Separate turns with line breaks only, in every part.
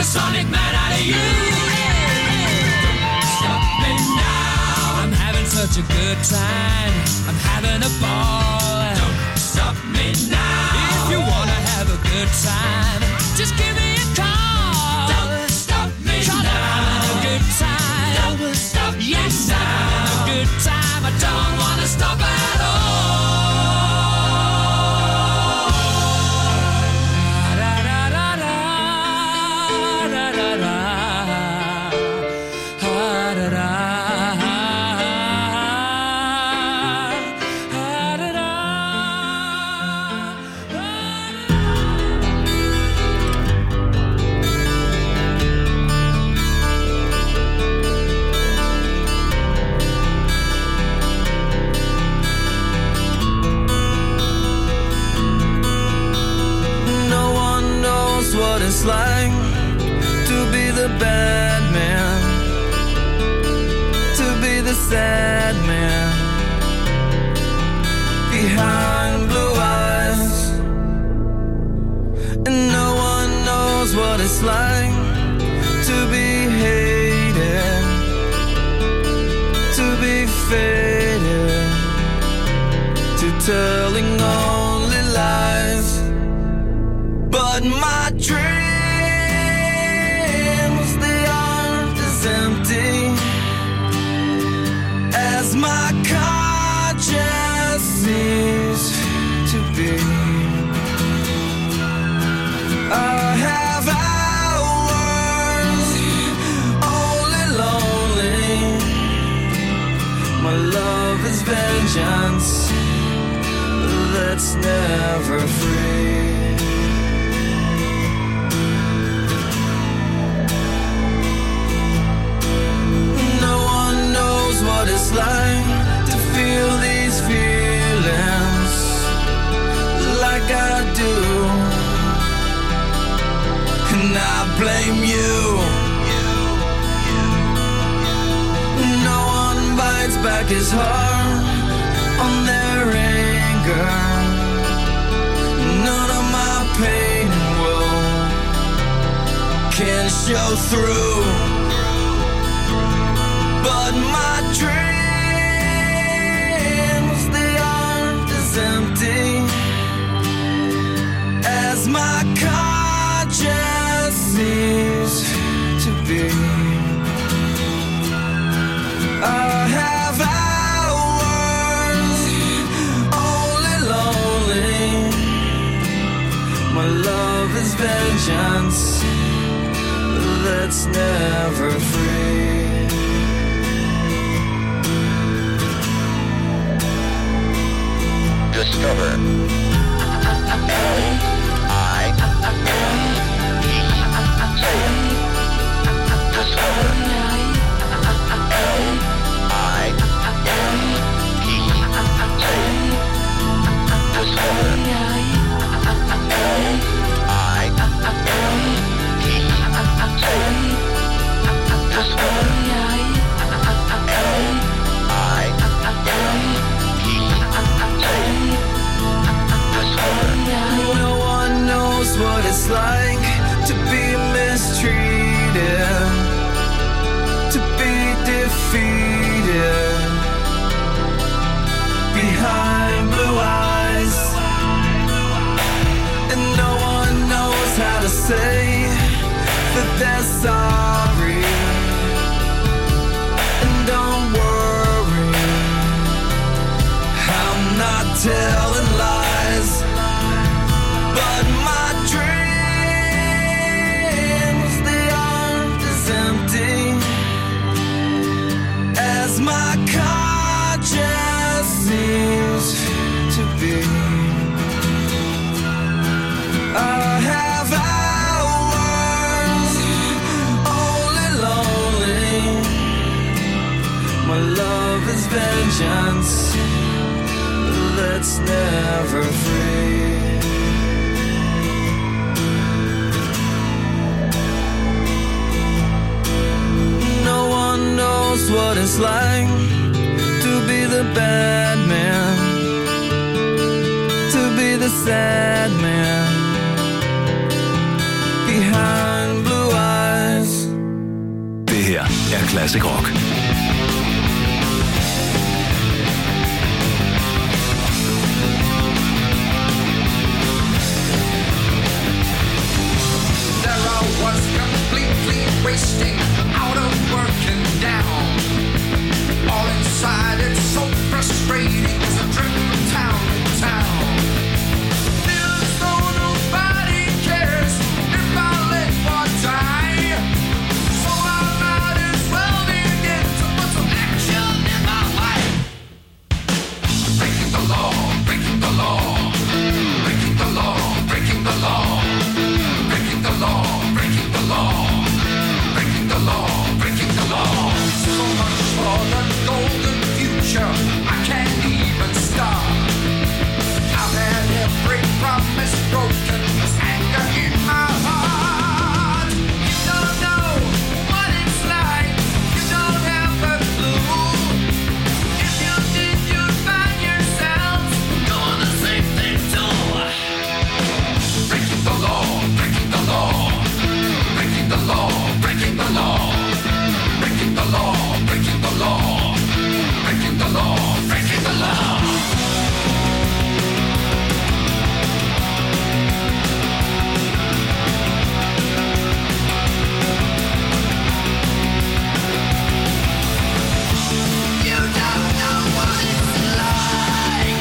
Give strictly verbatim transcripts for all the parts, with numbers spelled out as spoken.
supersonic man out of you. Don't stop me now. I'm having such a good time. I'm having a ball. Don't stop me now. If you wanna have a good time, just give me a call. Don't stop me now. I'm having a good time. Don't stop me now. Yes, I'm having a good time. I don't wanna stop at all.
What it's like to be the bad man, to be the sad man behind blue eyes, and no one knows what it's like to be hated, to be faded, to telling only lies. But my dreams, they aren't as empty as my conscience seems to be. I have hours only lonely. My love is vengeance that's never free. What it's like to feel these feelings like I do, and I blame you. No one bites back his heart on their anger. None of my pain will can show through. But my dreams, they aren't as empty as my conscience seems to be. I have hours only lonely. My love is vengeance that's never free.
Discover. L I N E. Say it. Discover. L I N E. Say it. Discover. L I N E. Say it. Discover. L I N E.
No one knows what it's like to be mistreated, to be defeated behind blue eyes, and no one knows how to say that they're sorry. And don't worry, I'm not telling lies. But my dreams, they aren't as empty as my conscience seems to be. I have hours only lonely. My love is vengeance that's never free. What it's like to be the bad man, to be the sad man behind blue eyes.
Classic Rock.
Wasting out of working down. All inside it's so frustrating as I drift from town to town. Feels though nobody cares if I live or die. So I might as well begin to put some action in my life. Breaking the law, breaking the law, breaking the law, breaking the law, breaking the law, breaking the law. The law, breaking the law. So much for the golden future, I can't even start. I've had every promise broken, there's anger in my heart. You don't know what it's like, you don't have a clue. If you did, you'd find yourself doing the same thing too. Breaking the law, breaking the law, breaking the law. Breaking the law, breaking the law, breaking the law, breaking the law, breaking the law. You don't know what it's like.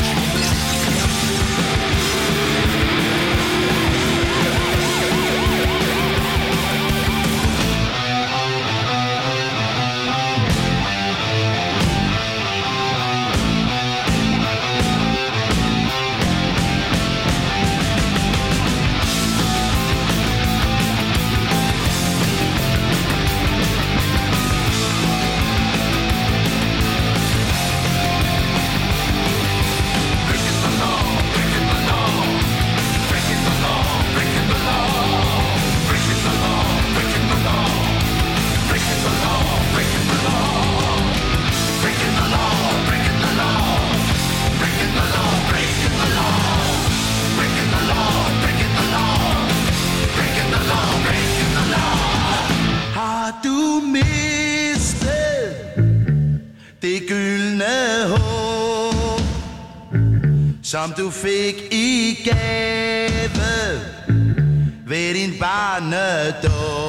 Som du fik i gave ved din barnedåb.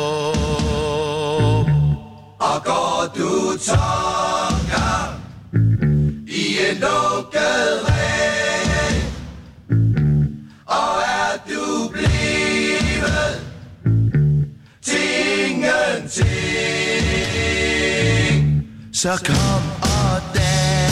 Og går du tonker i en lukket ræb, og er du blevet til ingenting, så kom og dans.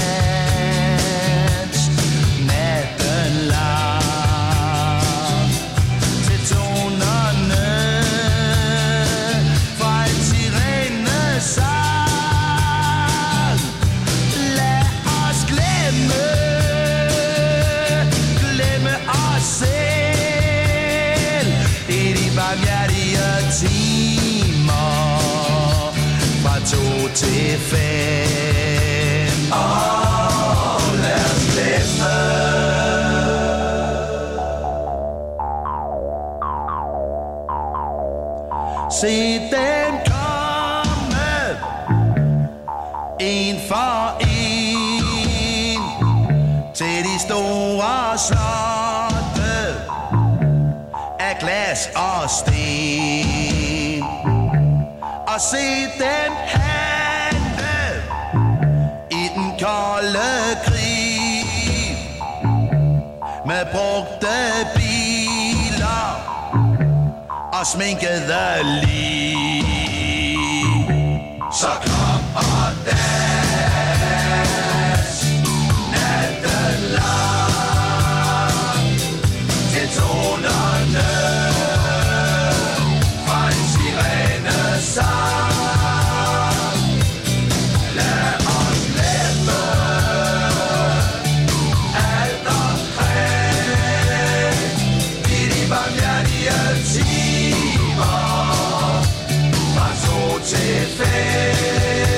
To til fem. Åh, lad os glemme. Se dem komme, en for en, til de store slotte af glas og sten. Og se dem handle i den kolde krig med brugte biler og sminkede lig. Så kom og dans natten lang til tonerne fra en sirenesang. Til fem.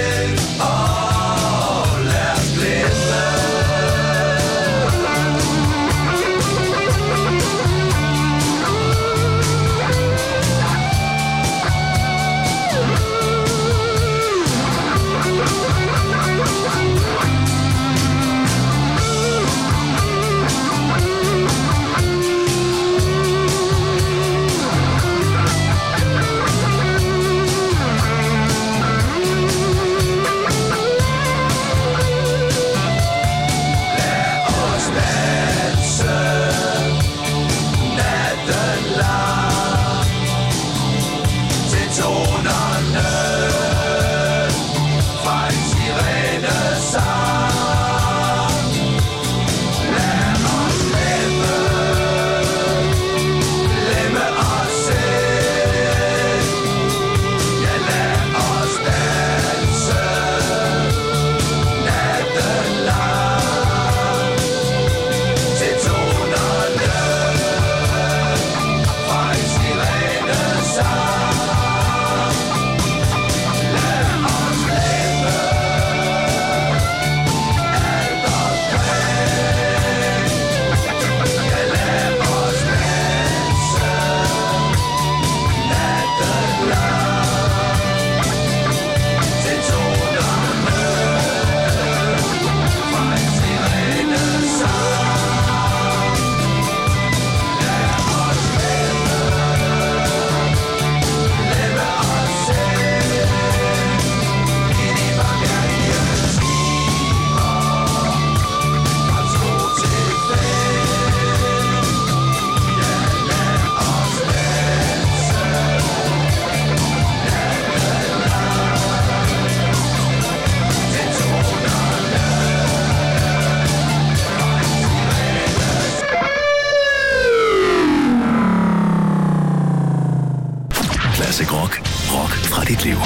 Classic Rock. Rock fra dit liv.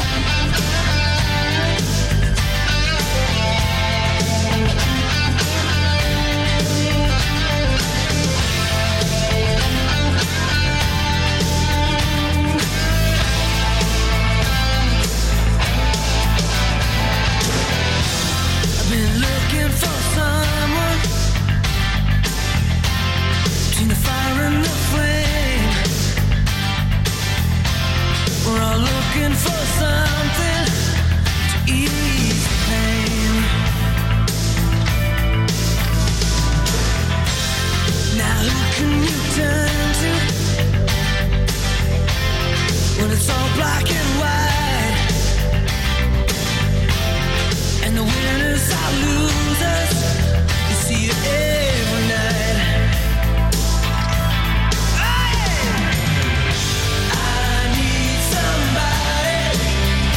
I need somebody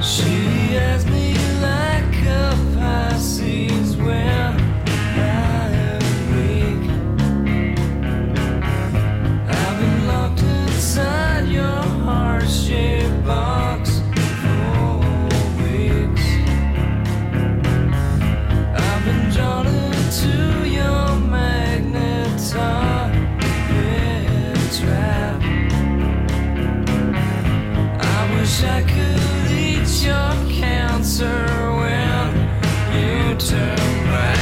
She has me like a Pisces when I am weak. I've been locked inside your heart-shaped box for weeks. I've been drawn into your magnet target trap. I wish I could eat your cancer when you turn back.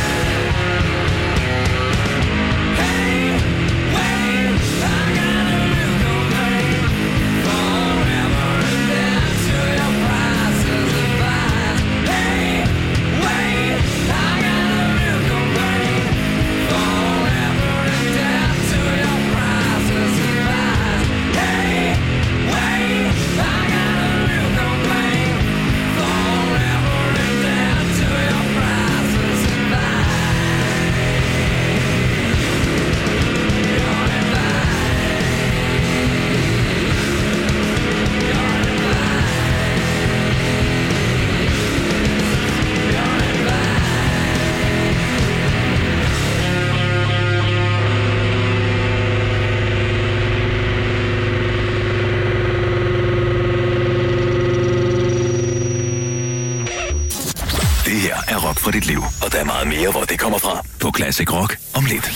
Hey, wait, I got a real complaint. Forever and then to your prices of lies. Hey, wait, I got a real complaint. Forever and then to your prices of lies. Hey, wait, I got a real complaint. Forever and then to your prices of lies. You're in
Det her er Rock fra dit liv, og der er meget mere, hvor det kommer fra på Classic Rock om lidt.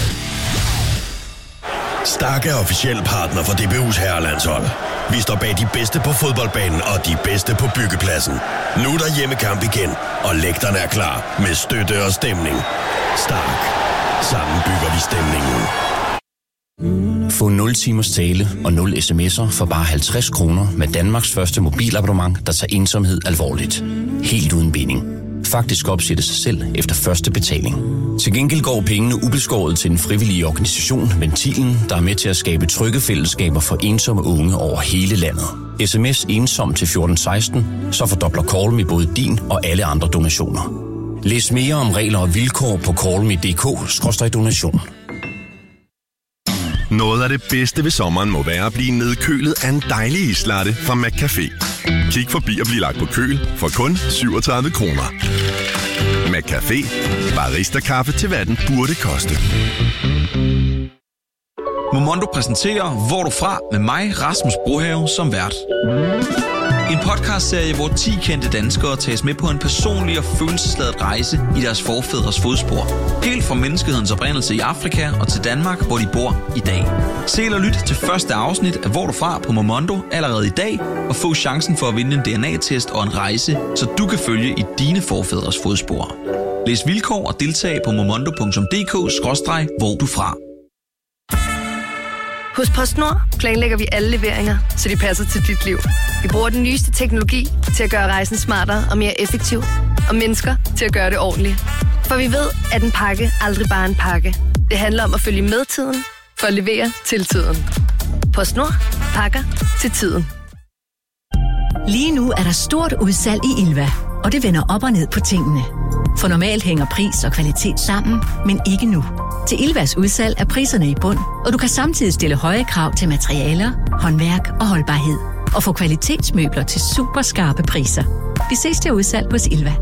Stark er officiel partner for D B U's herrelandshold. Vi står bag de bedste på fodboldbanen og de bedste på byggepladsen. Nu er der hjemmekamp igen, og lægterne er klar med støtte og stemning. Stark. Sammen bygger vi stemningen.
Få nul timers tale og nul sms'er for bare halvtreds kroner med Danmarks første mobilabonnement, der tager ensomhed alvorligt. Helt uden binding. Faktisk opsætter sig selv efter første betaling. Til gengæld går pengene ubeskåret til den frivillige organisation Ventilen, der er med til at skabe trygge fællesskaber for ensomme unge over hele landet. Sms ensom til fjorten seksten, så fordobler Call Me både din og alle andre donationer. Læs mere om regler og vilkår på callme punktum d k skråstreg donation.
Noget af det bedste ved sommeren må være at blive nedkølet af en dejlig islatte fra McCafé. Kig forbi og bliv lagt på køl for kun syvogtredive kroner. McCafé. Barista-kaffe til hvad den burde koste.
Momondo præsenterer Hvor du fra med mig, Rasmus Brohave, som vært. En podcastserie, hvor ti kendte danskere tages med på en personlig og følelsesladet rejse i deres forfædres fodspor. Helt fra menneskehedens oprindelse i Afrika og til Danmark, hvor de bor i dag. Se eller lyt til første afsnit af Hvor du fra på Momondo allerede i dag, og få chancen for at vinde en D N A-test og en rejse, så du kan følge i dine forfædres fodspor. Læs vilkår og deltag på momondo punktum d k skråstreg hvor du fra.
Hos PostNord planlægger vi alle leveringer, så de passer til dit liv. Vi bruger den nyeste teknologi til at gøre rejsen smartere og mere effektiv, og mennesker til at gøre det ordentligt. For vi ved, at en pakke aldrig bare er en pakke. Det handler om at følge med tiden, for at levere til tiden. PostNord. Pakker til tiden.
Lige nu er der stort udsalg i Ilva, og det vender op og ned på tingene. For normalt hænger pris og kvalitet sammen, men ikke nu. Til Ilvas udsalg er priserne i bund, og du kan samtidig stille høje krav til materialer, håndværk og holdbarhed. Og få kvalitetsmøbler til super skarpe priser. Vi ses til udsalg hos Ilva.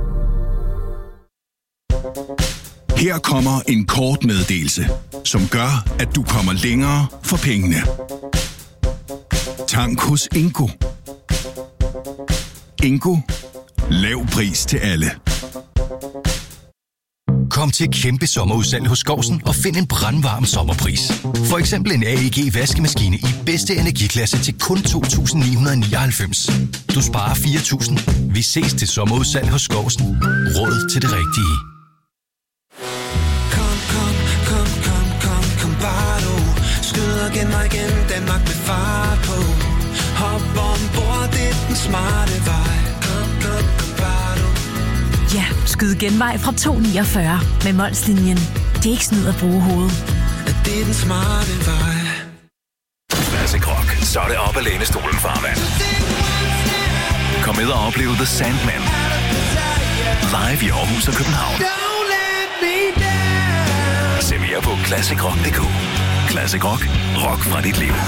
Her kommer en kort meddelelse, som gør, at du kommer længere for pengene. Tank hos Ingo. Ingo. Lav pris til alle.
Kom til kæmpe sommerudsalg hos Skovsen og find en brandvarm sommerpris. For eksempel en A E G vaskemaskine i bedste energiklasse til kun to tusind ni hundrede nioghalvfems. Du sparer fire tusind. Vi ses til sommerudsalg hos Skovsen. Råd til det rigtige.
Kom, kom, kom, kom, kom, kom bare du. Skyd og genvej gennem Danmark med fart på. Hop ombord, det er den smarte vej. Kom, kom, kom bare du.
Ja, skyd genvej fra to niogfyrre med Molslinjen. Det er ikke snyd at bruge hovedet.
Det er den smarte vej.
Classic Rock. Så er det op ad lænestolen, farvand. Kom med og opleve The Sandman. Live i Aarhus og København. Se mere på classic rock punktum d k. Classic Rock. Rock fra dit liv.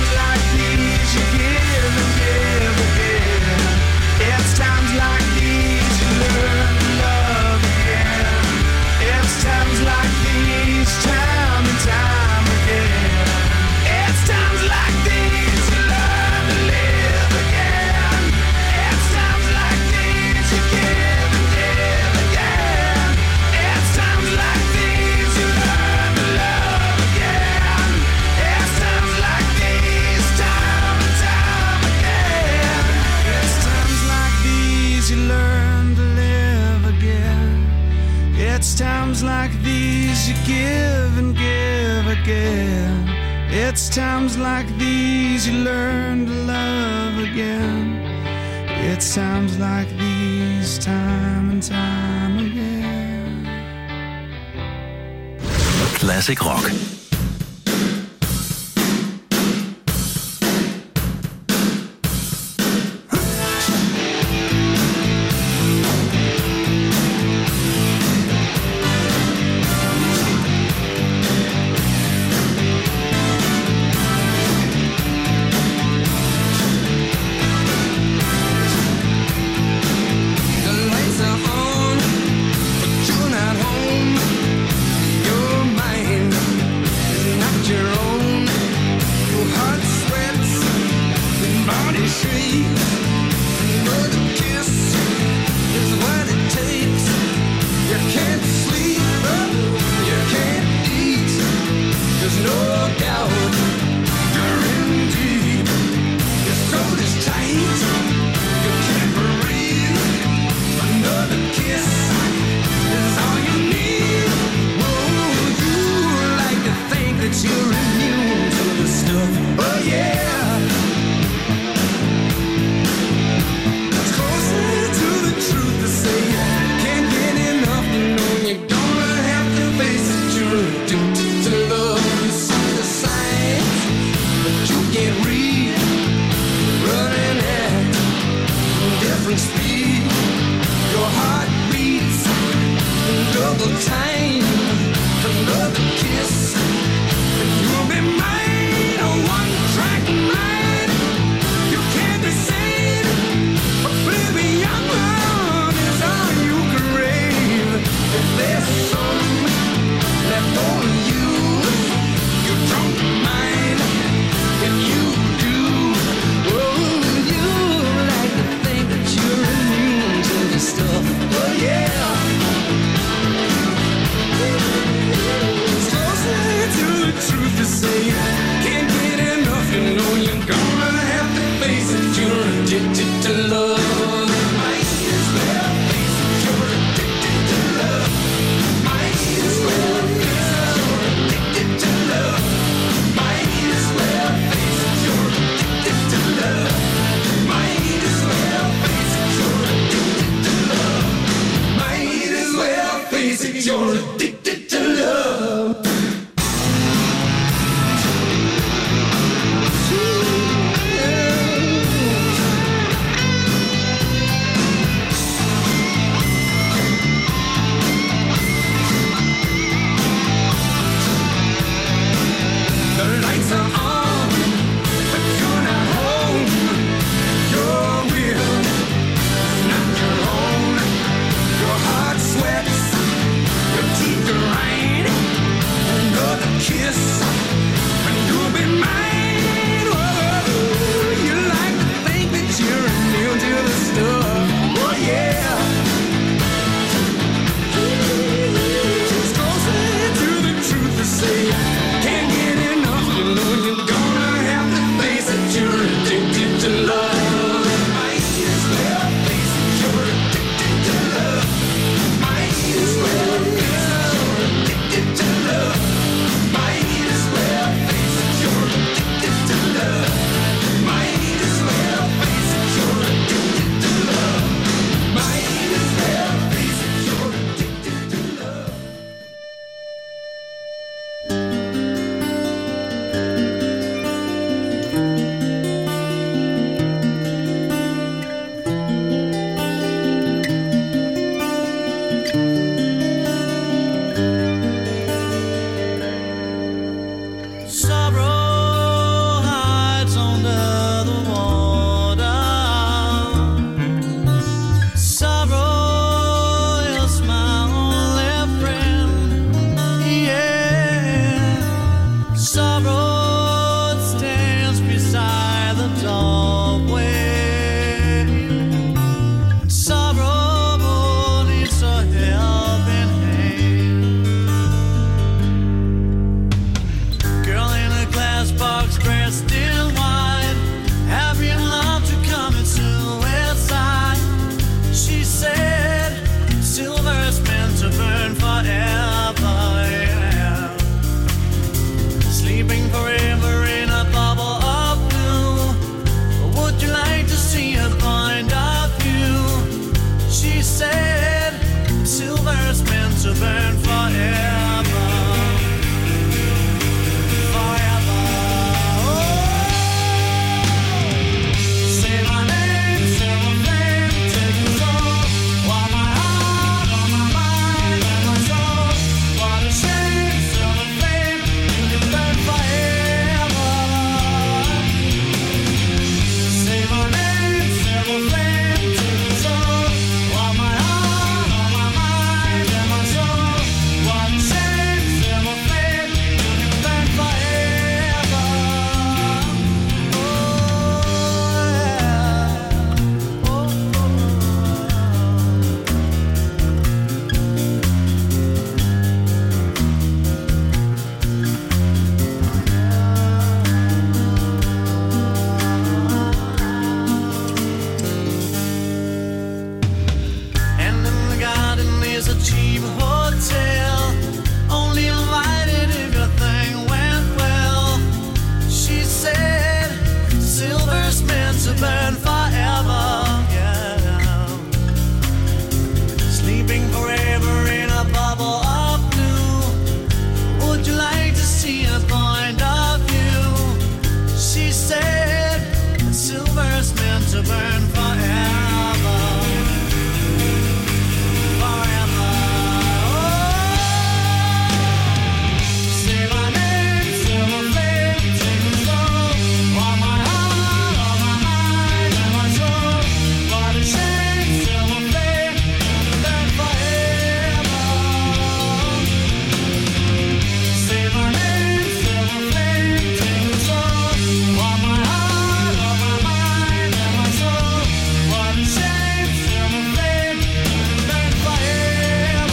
times like these you give and give again. It's times like these you learn to love again. It's times like these, time and time again. It's times like these you learn to live again. It's times like these you give and give again. It's times like these you learn to love again. It's times like these, time and time again. It's times like these you learn to live again. It's times like these you give and give again. It's times like these you learn to love again. It's times like these, time and time again.
Classic Rock.
The lights are on, but you're not home. Your mind is not your own. Your heart sweats, your body shakes. Another kiss is what it takes. You can't sleep, you can't eat. There's no doubt you're in deep. Your soul is tight, you can't breathe. Another kiss is all you need. Oh, you like to think that you're immune to the stuff. Oh yeah. It's closer to the truth to say can't get enough to know you're gonna have to face it. You're addicted to love. You see the signs, but you can't read. Running at different speed. Your heart beats double time. Another kiss, and you'll be mine. A one-track mind. You can't decide. But baby, young love is all you crave. If there's some left on you, you don't mind. If you do, oh, you like to think that you're immune to the stuff. Oh yeah. It's closer to the truth to say can't get enough. You know you're gonna have to face it. You're addicted to love. Might as well face it. You're addicted to love. Might as well face it. You're addicted to love. Might as well face it. You're addicted to love. Might as well face it. You're addicted to love. Might as well face it. You're addicted to love.
burn forever, forever. Say my name, silver flame, take control. All my heart, all my mind, and my soul. What a shame, silver flame, burn forever. Say my name, silver flame, take control. All my heart, all my mind, and my soul. What a shame, silver flame, burn forever.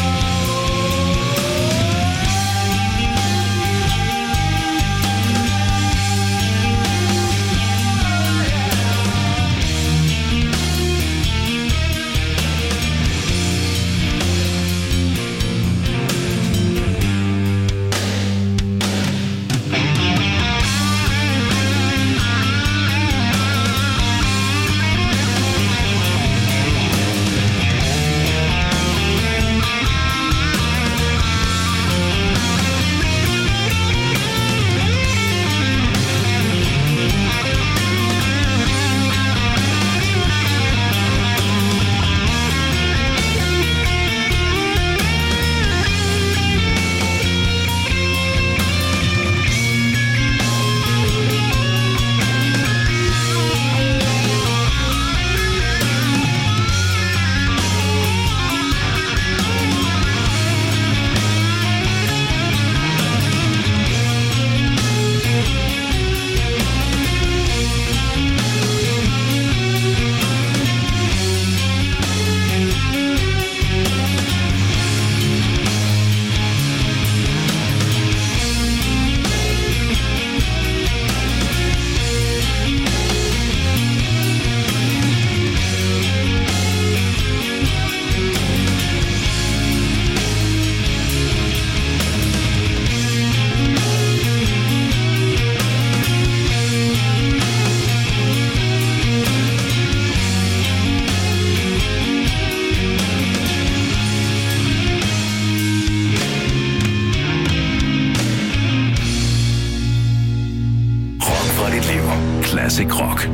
Rock for dit liv. Classic rock.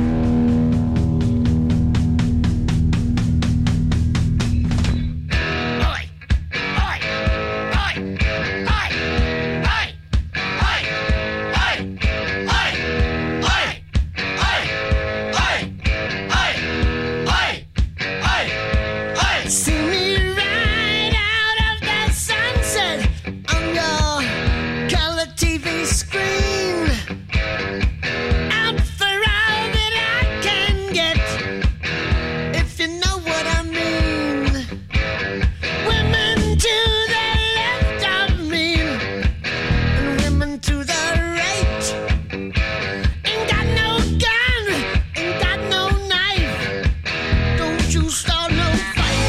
See me right out of that sunset on your color T V screen. Out for all that I can get, if you know what I mean. Women to the left of me, and women to the right. Ain't got no gun, ain't got no knife. Don't you start no fight.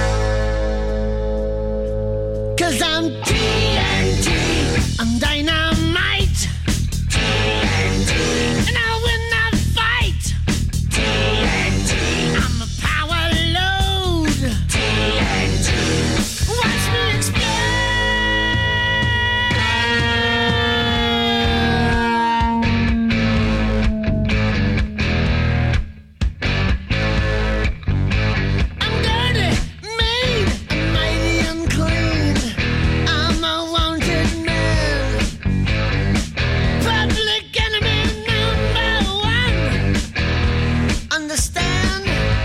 'Cause I'm T N T, I'm dynamite. T N T, and I'll win that fight. T N T, I'm a power load. T N T, watch me explode. I'm dirty, mean, and mighty unclean. I'm a wanted man. Public enemy number one. Understand?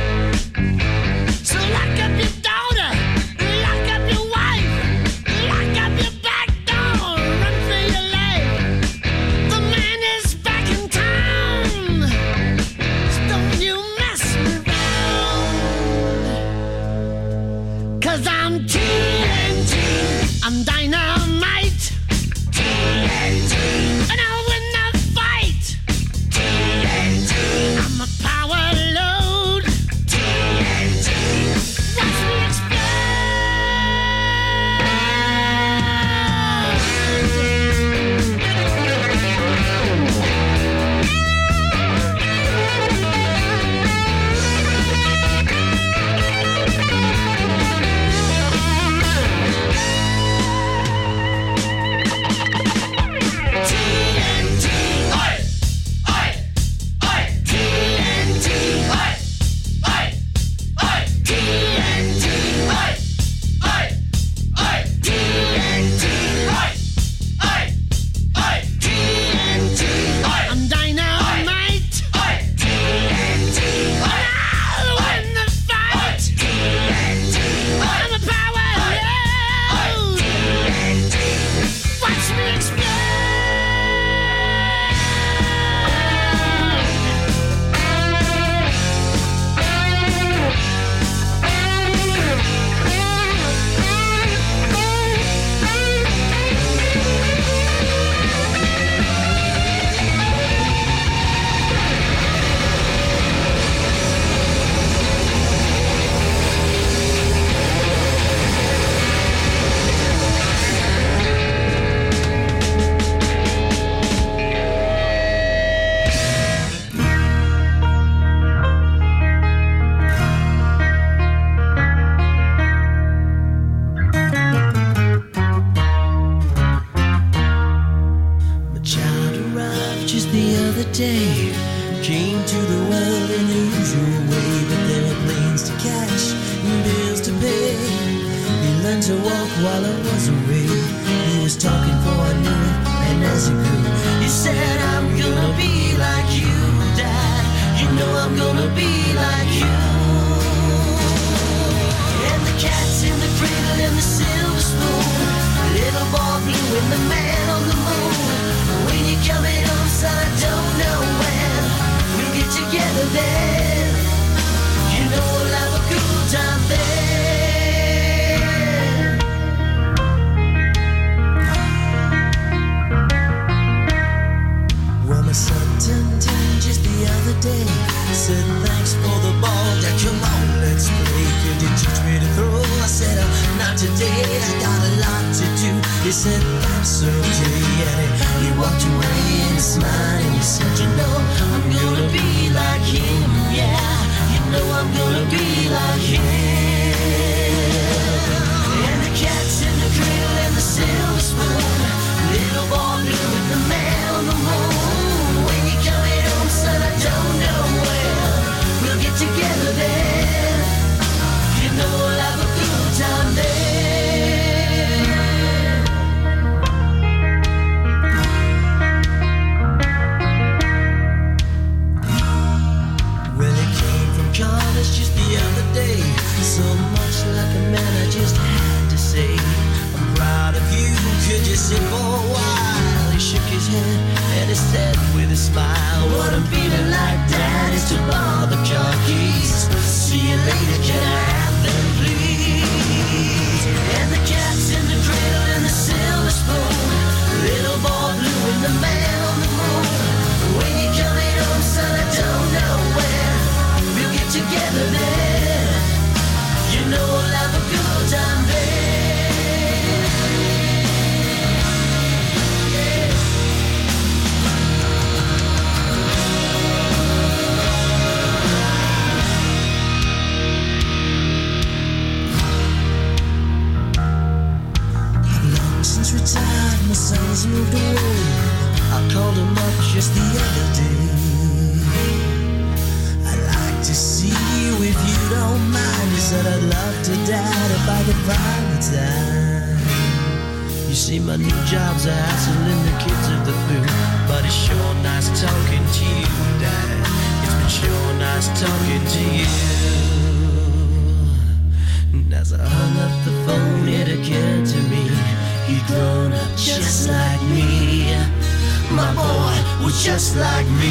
So lock up your daughter, lock up your wife, lock up your back door, run for your life. The man is back in town, so don't you mess me around. 'Cause I'm T N T, I'm dynamite. T N T, and I'll win the fight. T N T, I'm a power load. T N T, watch me explode. other day. Came to the world in the usual way, but there were planes to catch and bills to pay. He learned to walk while I was away. He was talking for I knew it, and as he grew, he said, I'm gonna be like you, Dad. You know I'm gonna be like you. And the cat's in the cradle and the silver spoon, little boy blue and the man on the moon. When you're coming home, son, I don't know when we'll get together then. You know we'll have a good time then. Well, my son turned ten just the other day. Said thanks for the ball, Dad, come on, let's play. Could you teach me to throw? I said, oh, not today, I got a lot to do. He said, that's okay, and he walked away and he smiled and he said, you know, I'm gonna be like him, yeah. You know I'm gonna be like him. And the cat's in the cradle and the silver spoon, little boy blue and the man on the moon. When you're coming home, son, I don't know when we'll get together then. You know we'll have a good time then. Well, he came from college just the other day. So much like a man, I just had to say, I'm proud of you, could you sit for a while? He shook his head and he said with a smile, what I'm feeling like, Dad, is to borrow the car keys. See you later, can I have them, please? And the cat's in the cradle and the silver spoon, little boy blue and the man on the moon. When you're coming home, son, I don't know when we'll get together then. You know we'll have a good time then. Retired, my son's moved away. I called him up just the other day. I'd like to see you if you don't mind. He said I'd love to, Dad, if I could find the time. You see, my new job's a hassle and the kids are the boo, but it's sure nice talking to you, Dad. It's been sure nice talking to you. And as I hung up the phone, it occurred to me, he'd grown up just like me. My boy was just like me.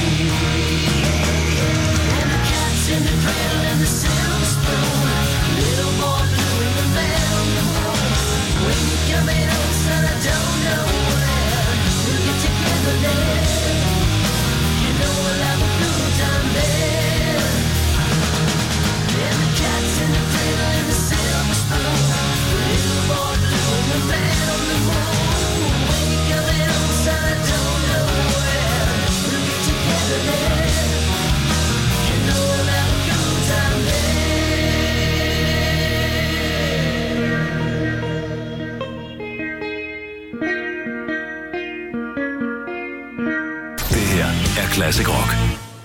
And the cat's in the cradle and the silver spoon, little boy blue and the man on the moon. When you're coming home, son, I don't know when we'll get together then. You know we'll have a good time then. And the cat's in the cradle and the silver spoon, little boy blue and the man on the moon. When you're coming home, son, I don't know when we'll get together then. You know we'll have a good time then.
Det her er Classic Rock.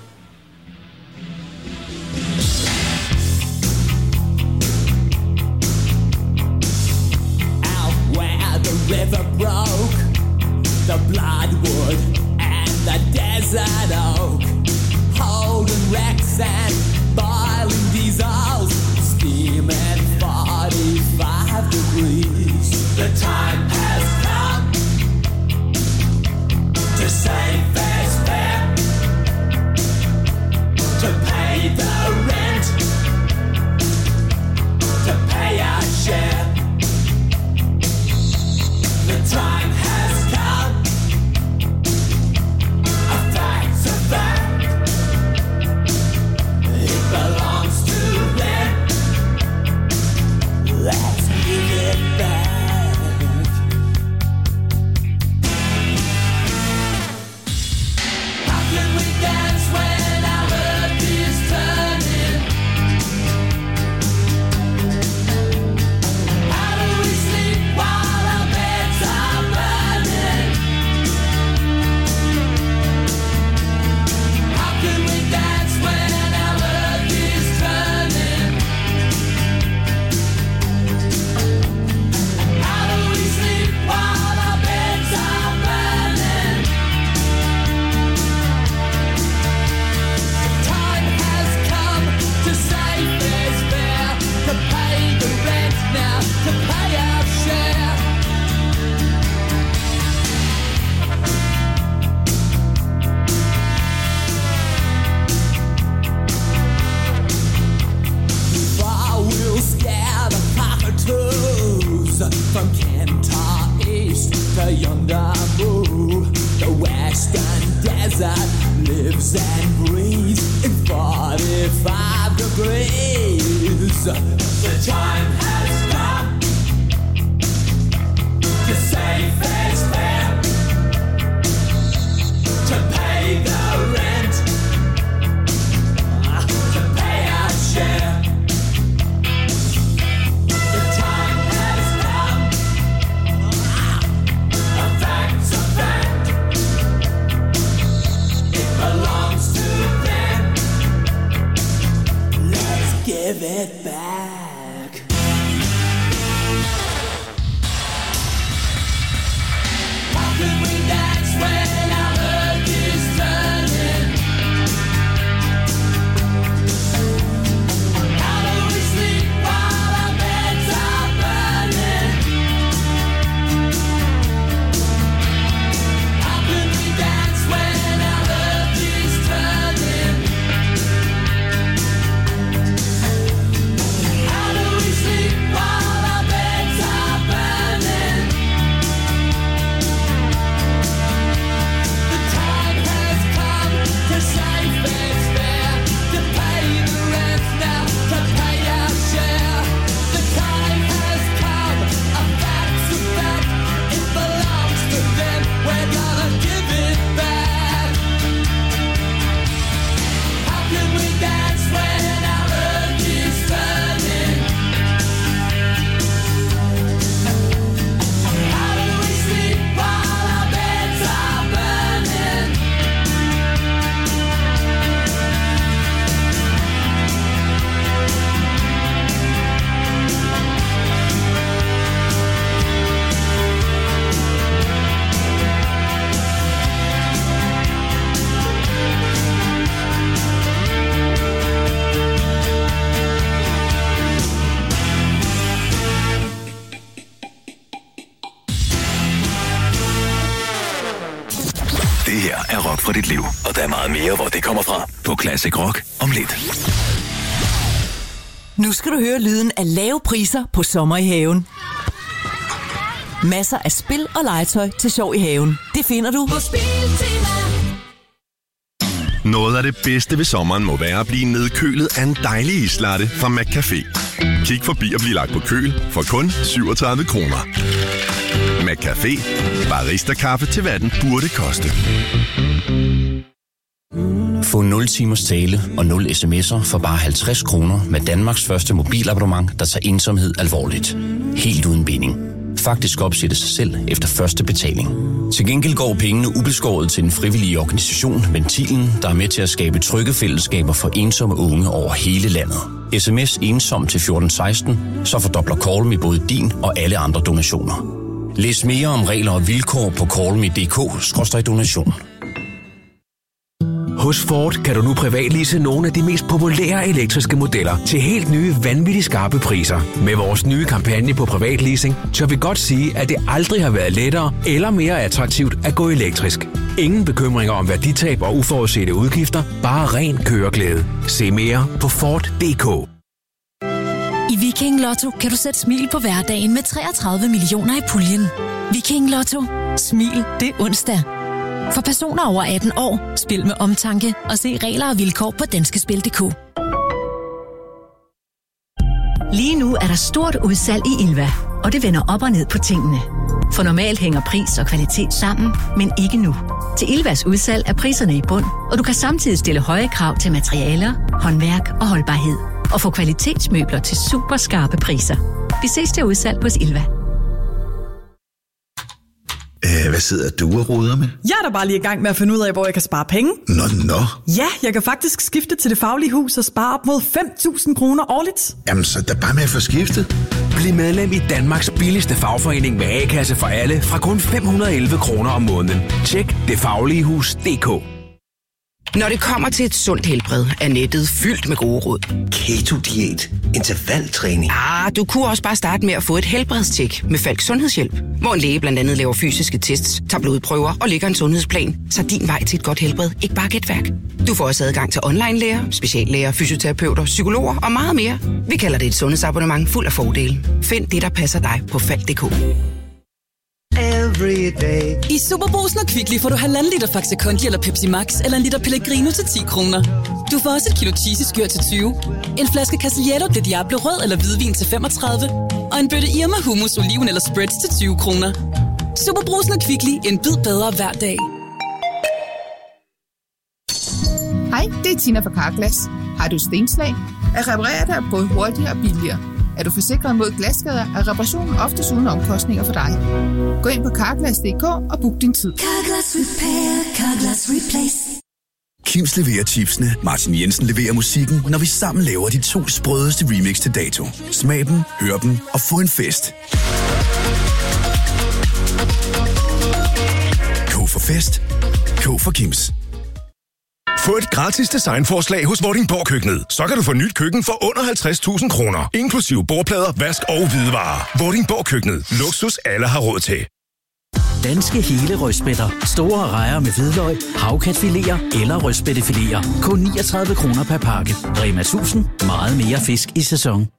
River broke, the bloodwood and the desert oak, holding wrecks and boiling diesels, steaming forty-five degrees. The time has come to save fair's fair, to pay the rent, to pay our share. The time has come, a fact of lives and breathes in forty-five degrees. The time has come to save face fair, to pay the rent, to pay our share. The time has come, a fact's a fact, it belongs to them. Let's give it back. How can we dance when our earth is turning? How do we sleep while our beds are burning? How can we dance when our earth is turning? How do we sleep while our beds are burning? The time has come to save face fair, to pay the rent now, to pay our share. The time has come, a fact's a fact, it belongs to them, we're gonna give it back. How can we dance when our earth is turning? How do we sleep while our beds are burning?
Det her er Rock for dit liv, og der er meget mere, hvor det kommer fra på Classic Rock om lidt.
Nu skal du høre lyden af lave priser på sommer i haven. Masser af spil og legetøj til sjov i haven. Det finder du
På Spiltema.
Noget af det bedste ved sommeren må være at blive nedkølet af en dejlig islatte fra McCafé. Kig forbi og bliv lagt på køl for kun syvogtredive kroner. McCafé. Barista-kaffe til hvad den burde koste.
Få nul timers tale og nul sms'er for bare halvtreds kroner med Danmarks første mobilabonnement, der tager ensomhed alvorligt. Helt uden binding. Faktisk opsættes sig selv efter første betaling. Til gengæld går pengene ubeskåret til den frivillige organisation Ventilen, der er med til at skabe trygge fællesskaber for ensomme unge over hele landet. Sms ensom til fjorten seksten, så fordobler Callme både din og alle andre donationer. Læs mere om regler og vilkår på callme punktum d k skråstreg donation.
Hos Ford kan du nu privatlease nogle af de mest populære elektriske modeller til helt nye, vanvittigt skarpe priser. Med vores nye kampagne på privatleasing, tør vi godt sige, at det aldrig har været lettere eller mere attraktivt at gå elektrisk. Ingen bekymringer om værditab og uforudsete udgifter, bare ren køreglæde. Se mere på Ford punktum d k.
I Viking Lotto kan du sætte smil på hverdagen med treogtredive millioner i puljen. Viking Lotto. Smil det er onsdag. For personer over atten år, spil med omtanke og se regler og vilkår på danskespil punktum d k.
Lige nu er der stort udsalg i Ilva, og det vender op og ned på tingene. For normalt hænger pris og kvalitet sammen, men ikke nu. Til Ilvas udsalg er priserne i bund, og du kan samtidig stille høje krav til materialer, håndværk og holdbarhed. Og få kvalitetsmøbler til super skarpe priser. Vi ses til udsalg hos Ilva.
Æh, hvad sidder du og roder med?
Jeg er da bare lige i gang med at finde ud af, hvor jeg kan spare penge.
Nå, nå.
Ja, jeg kan faktisk skifte til Det Faglige Hus og spare op mod fem tusind kroner årligt.
Jamen, så er bare med at få skiftet.
Bliv medlem i Danmarks billigste fagforening med A-kasse for alle fra kun fem hundrede og elleve kroner om måneden. Tjek det faglige hus punktum d k.
Når det kommer til et sundt helbred, er nettet fyldt med gode råd.
Keto-diæt, intervaltræning.
Ah, du kunne også bare starte med at få et helbredstjek med Falk Sundhedshjælp, hvor en læge blandt andet laver fysiske tests, tager blodprøver og lægger en sundhedsplan, så din vej til et godt helbred ikke bare er gætværk. Du får også adgang til online-læger, speciallæger, fysioterapeuter, psykologer og meget mere. Vi kalder det et sundhedsabonnement fuld af fordele. Find det, der passer dig på falk punktum d k.
every day.
I Superbrugsen og Kvickly får du halvanden liter Faxe Kondi eller Pepsi Max, eller en liter Pellegrino til ti kroner. Du får også et kilo cheesy-skyr til tyve, en flaske Castillejo de Diablo rød eller hvidvin til femogtredive, og en bøtte Irma hummus, oliven eller spreads til tyve kroner. Superbrugsen og Kvickly, en bid bedre hver dag.
Hej, det er Tina fra Carglass. Har du stenslag? At reparere det er både hurtigere og billigere. Er du forsikret mod glasskader, er reparationen oftest uden omkostninger for dig. Gå ind på carglass punktum d k og book din tid.
Carglass Repair, Carglass Replace.
Kims leverer chipsene, Martin Jensen leverer musikken, når vi sammen laver de to sprødeste remix til dato. Smag dem, hør dem og få en fest. K for fest. K for Kims.
Få et gratis designforslag hos Vordingborg Køkkenet. Så kan du få nyt køkken for under halvtreds tusind kroner. Inklusiv bordplader, vask og hvidevarer. Vordingborg Køkkenet. Luksus alle har råd til.
Danske hele rødspætter. Store rejer med hvidløg, havkatfiléer eller rødspættefiléer. Kun niogtredive kroner per pakke. Rema tusind. Meget mere fisk i sæson.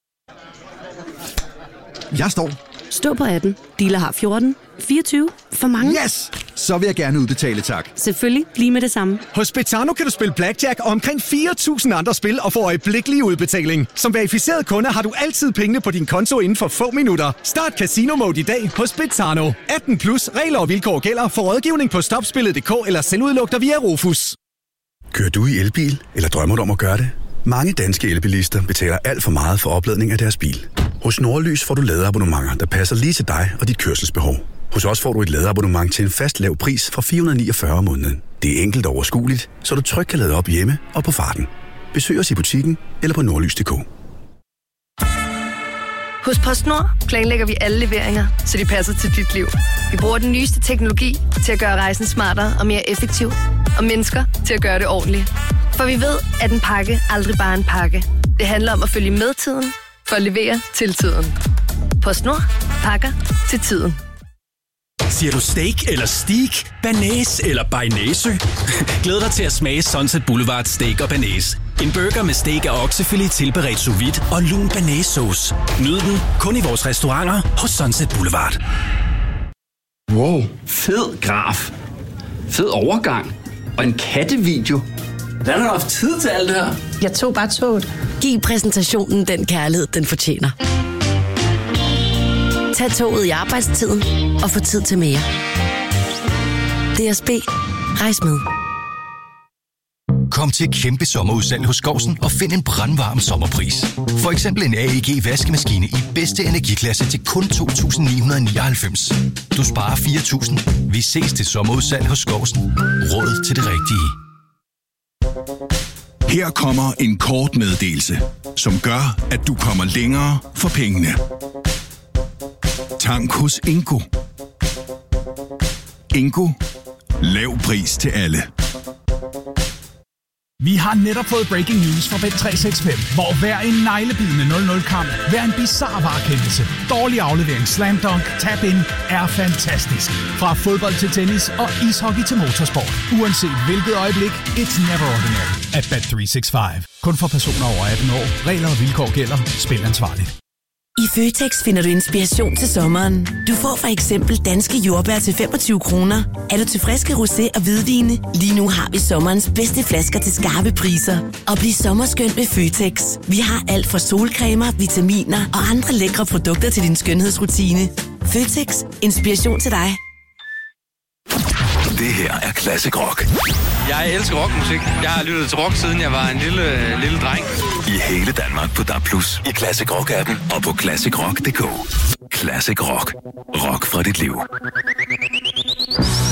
Jeg står.
Stå på atten. Dealer har fjorten. fireogtyve. For mange.
Yes! Så vil jeg gerne udbetale, tak.
Selvfølgelig. Lige med det samme.
Hos Betano kan du spille blackjack og omkring fire tusind andre spil og få øjeblikkelig udbetaling. Som verificeret kunde har du altid pengene på din konto inden for få minutter. Start Casino Mode i dag hos Betano. atten plus. Regler og vilkår gælder. For rådgivning på stopspillet punktum d k eller selvudluk dig via Rofus.
Kører du i elbil, eller drømmer du om at gøre det? Mange danske elbilister betaler alt for meget for opladning af deres bil. Hos Nordlys får du ladeabonnementer, der passer lige til dig og dit kørselsbehov. Hos os får du et ladeabonnement til en fast lav pris fra fire hundrede niogfyrre om måneden. Det er enkelt og overskueligt, så du trygt kan lade op hjemme og på farten. Besøg os i butikken eller på nordlys punktum d k.
Hos PostNord planlægger vi alle leveringer, så de passer til dit liv. Vi bruger den nyeste teknologi til at gøre rejsen smartere og mere effektiv, og mennesker til at gøre det ordentligt. For vi ved, at en pakke aldrig bare er en pakke. Det handler om at følge med tiden, for at levere til tiden. PostNord. Pakker til tiden.
Siger du steak eller steak, banæs eller bearnaise? Glæd dig til at smage Sunset Boulevard Steak og Banæs. En burger med steak og oksefilet tilberedt sous vide og lun banæssauce. Nyd den kun i vores restauranter hos Sunset Boulevard.
Wow, fed graf. Fed overgang. Og en kattevideo. Hvordan har du haft tid til alt det her?
Jeg tog bare toget. Giv præsentationen den kærlighed, den fortjener. Tag toget i arbejdstiden og få tid til mere. D S B. Rejs med.
Kom til kæmpe sommerudsalg hos Skousen og find en brandvarm sommerpris. For eksempel en A E G vaskemaskine i bedste energiklasse til kun to tusind ni hundrede nioghalvfems. Du sparer fire tusind. Vi ses til sommerudsalg hos Skousen. Råd til det rigtige.
Her kommer en kort meddelelse, som gør, at du kommer længere for pengene. Tank hos Ingo. Ingo. Lav pris til alle.
Vi har netop fået breaking news fra Bet tre seks fem, hvor hver en neglebidende nul nul-kamp, hver en bizarre varekendelse, dårlig aflevering, slam dunk, tap-in er fantastisk. Fra fodbold til tennis og ishockey til motorsport. Uanset hvilket øjeblik, it's never ordinary at Bet tre seks fem. Kun for personer over atten år. Regler og vilkår gælder. Spil ansvarligt.
I Føtex finder du inspiration til sommeren. Du får for eksempel danske jordbær til femogtyve kroner. Er du til friske rosé og hvidvine? Lige nu har vi sommerens bedste flasker til skarpe priser. Og bliv sommerskøn med Føtex. Vi har alt fra solcremer, vitaminer og andre lækre produkter til din skønhedsrutine. Føtex. Inspiration til dig.
Det her er Classic Rock.
Jeg elsker rockmusik. Jeg har lyttet til rock, siden jeg var en lille, lille dreng.
I hele Danmark på D A B plus, i Classic Rock-appen og på classic rock punktum d k. Classic Rock. Rock fra dit liv.